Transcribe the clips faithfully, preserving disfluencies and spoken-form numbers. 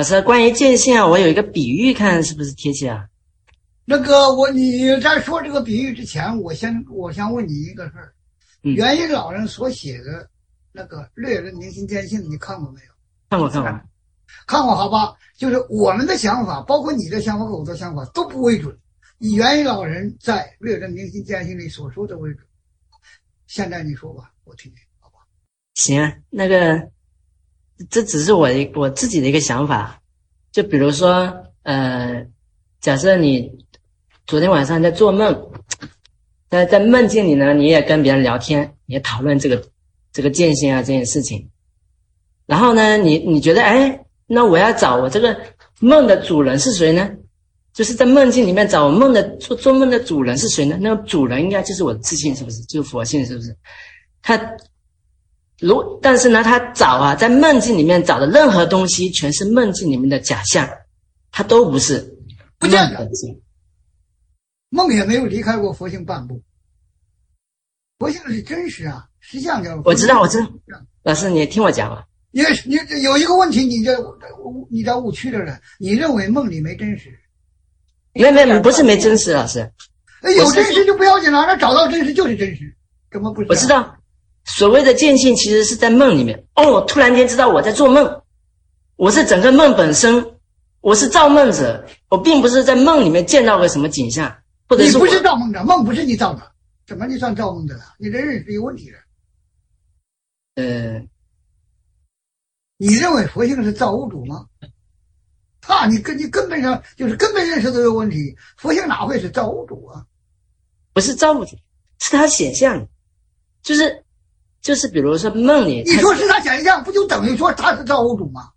老师，关于见性啊，我有一个比喻，看是不是贴切啊？ 那个我你在说这个比喻之前，我先我想问你一个事儿。 嗯， 元一老人所写的那个《略人明心见性》，你看过没有？ 看过看过。 看过好吧？就是我们的想法，包括你的想法和我的想法都不为准，以元一老人在《略人明心见性》里所说的为准。现在你说吧，我听听，好吧？ 行啊，那个这只是我一我自己的一个想法。就比如说，呃，假设你昨天晚上在做梦，在在梦境里呢，你也跟别人聊天，你也讨论这个这个见性啊这件事情。然后呢，你你觉得，哎，那我要找我这个梦的主人是谁呢？就是在梦境里面找我梦的做做梦的主人是谁呢？那个主人应该就是我的自信，是不是？就是佛性，是不是？他如但是呢，他找啊，在梦境里面找的任何东西，全是梦境里面的假象，他都不是不见得。梦也没有离开过佛性半步，佛性是真实啊，实相叫。 我知道，我知道。老师，你听我讲啊。 你你有一个问题，你这你在误区了，你认为梦里没真实？ 没没没，不是没真实，老师。 有真实就不要紧了，那找到真实就是真实，怎么不是？ 我知道，所谓的见性其实是在梦里面。哦，我突然间知道我在做梦，我是整个梦本身，我是造梦者，我并不是在梦里面见到个什么景象，或者是你不是造梦者，梦不是你造的，怎么你算造梦者了？你这认识有问题了。 呃， 你认为佛性是造物主吗？他你根你根本上就是根本认识都有问题，佛性哪会是造物主啊？ 不是造物主，是他显象，就是就是比如说梦里， 你说是他显象，不就等于说他是造物主吗？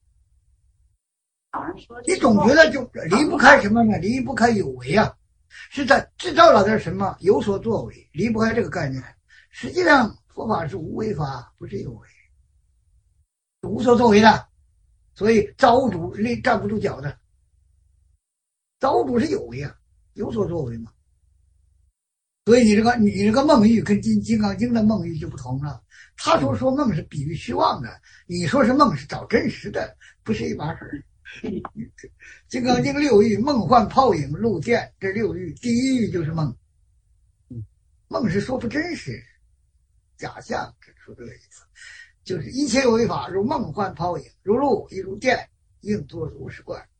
你总觉得就离不开什么呢？离不开有为啊，是在制造了点什么，有所作为，离不开这个概念。实际上佛法是无为法，不是有为，是无所作为的。所以造物主立站不住脚的，造物主是有为啊，有所作为嘛。所以你这个你这个梦域跟金金刚经的梦域就不同了。他说说梦是比喻虚妄的，你说是梦是找真实的，不是一码事儿。金刚经六域，梦幻泡影露电，这六域第一域就是梦。梦是说不真实，假象，说这个意思。就是一切有为法，如梦幻泡影，如露亦如电，应作如是观。